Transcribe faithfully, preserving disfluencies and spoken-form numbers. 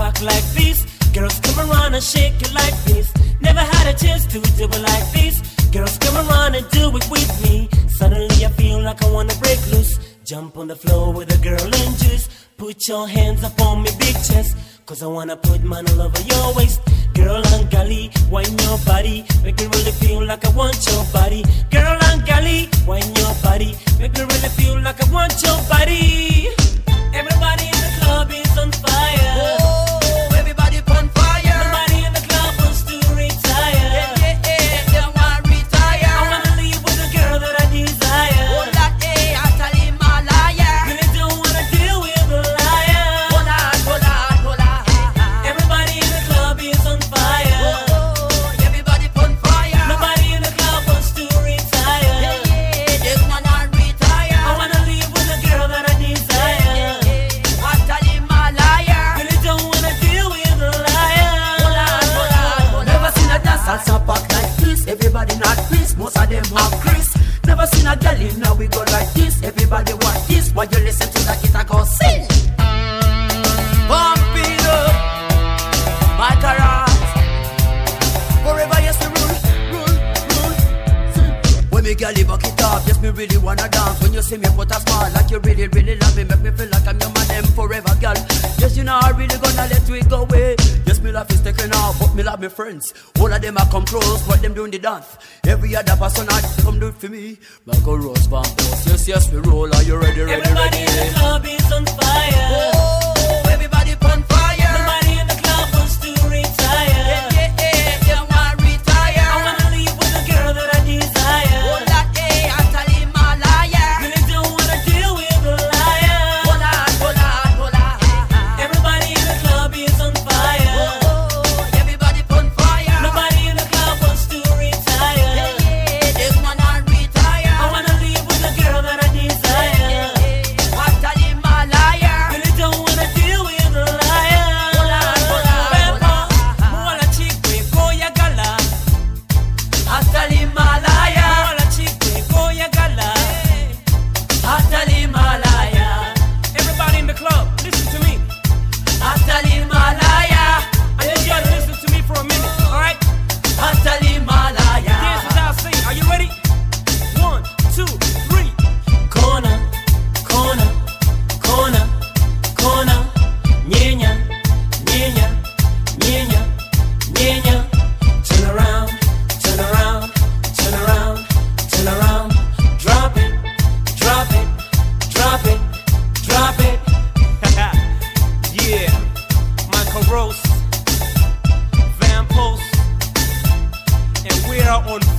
rock like this. Girls come around and shake it like this. Never had a chance to do it like this. Girls come around and do it with me. Suddenly I feel like I wanna break loose. Jump on the floor with a girl and juice. Put your hands up on me big chest, cause I wanna put mine all over your waist. Girl and golly, wine your body, make me really feel like I want your body. Girl and golly, wine your body, make me really feel like I want your body. Everybody in the club is on fire. Oh, everybody on fire. Nobody in the club wants to retire. Yeah, yeah, yeah, they want to retire. I wanna leave with a girl that I desire. Oh, that day I tell him a liar. Really don't wanna deal with a liar. Hold on, hold on, hold on. Everybody in the club is on fire. Oh, everybody on fire. Nobody in the club wants to retire. Yeah, yeah, they want to retire. I wanna leave with a girl that I desire. Yeah, yeah, I tell him a liar. Really don't wanna deal with a liar. Hold on, hold on, hold on. Never seen a dance salsa pack like this. Everybody not Chris, most of them have Chris. Never seen a girl in now we go like this. Everybody want this. While you listen to that, it I go sing. Pump it up, my carrot. Forever yes we rule, rule, rule. When me girl buck it up, yes me really wanna dance. When you see me put a smile like you really, really love me, make me feel like I'm your man them forever, girl. Yes you know I really gonna let it go away. Yes me love is taking off, but me love me friends. All of them are come close, what them doing the dance. Every other person I come do it for me. Like a rose van post, yes yes we roll. Are you ready, ready, Everybody ready? in the club is on fire. Oh, everybody on fire. Nobody in the club wants to retire. Yeah, yeah, yeah, they want to retire. I wanna leave with a girl that I desire. Oh, that day I tell him a liar. Really don't wanna deal with a liar. Hold on, hold on, hold on. Everybody in the club is on fire. Oh, everybody on fire. Nobody in the club wants to retire. Yeah, yeah, they want to retire. I wanna leave with a girl that I desire. Yeah, yeah, I tell him a liar. Really don't wanna deal with a liar. Hold on, hold on, hold Pepa, on. muwala chikwe koya gala. I tell him a liar. Muwala chikwe koya gala. I tell him a liar. Everybody in the club, listen to me. I tell him a liar. I need y'all to listen to me for a minute, alright? I tell him a liar. Dance as I sing. Are you ready? One, two, three. Corner, corner, corner, corner. Nyenya, nyenya, nyenya, nyenya. Turn around, turn around, turn around, turn around. Drop it, drop it, drop it, drop it. Yeah, Michael Rose, Van Post, and we are on